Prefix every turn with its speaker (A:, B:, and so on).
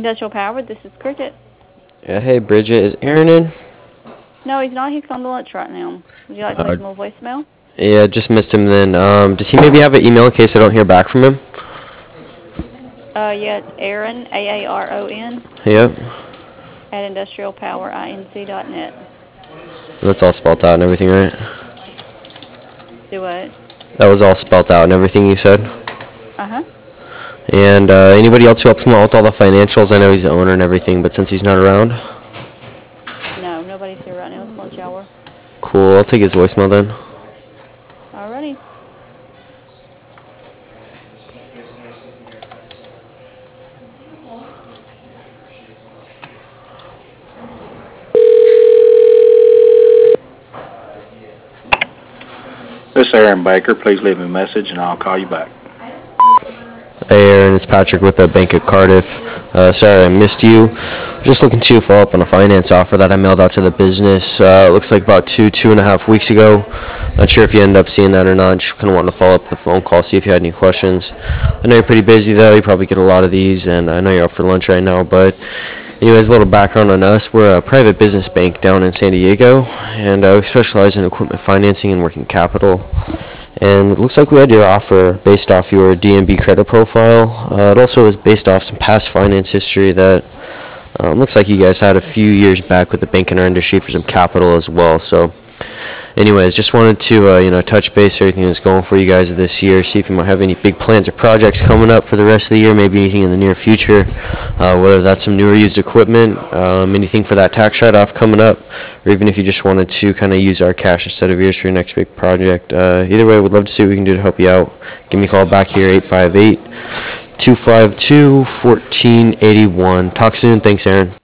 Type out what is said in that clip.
A: Industrial Power, this is Cricket.
B: Yeah, hey Bridget, is Aaron in?
A: No, he's not. He's on the lunch right now. Would you like to leave him a voicemail?
B: Yeah, just missed him then. Does he maybe have an email in case I don't hear back from him?
A: Yeah, it's Aaron, Aaron,
B: Yep.
A: at industrialpowerinc.net.
B: That's all spelled out and everything, right?
A: Do what?
B: That was all spelled out and everything you said?
A: Uh-huh.
B: And anybody else who helps him out with all the financials? I know he's the owner and everything, but since he's not around?
A: No, nobody's here right now. It's lunch hour.
B: Cool, I'll take his voicemail then.
A: Alrighty.
C: This is Aaron Baker. Please leave me a message and I'll call you back.
B: Hey Aaron, it's Patrick with the bank at Cardiff. Sorry I missed you. Just looking to follow up on a finance offer that I mailed out to the business. Looks like about 2.5 weeks ago. Not sure if you ended up seeing that or not. Just kind of wanted to follow up with a phone call, see if you had any questions. I know you're pretty busy though. You probably get a lot of these, and I know you're out for lunch right now. But anyways, a little background on us. We're a private business bank down in San Diego, and we specialize in equipment financing and working capital. And it looks like we had your offer based off your DNB credit profile. It also is based off some past finance history that looks like you guys had a few years back with the bank in our industry for some capital as well. So anyways, just wanted to touch base everything that's going for you guys this year, see if you might have any big plans or projects coming up for the rest of the year, maybe anything in the near future, whether that's some newer used equipment, anything for that tax write-off coming up, or even if you just wanted to kind of use our cash instead of yours for your next big project. Either way, we'd love to see what we can do to help you out. Give me a call back here, 858-252-1481. Talk soon. Thanks, Aaron.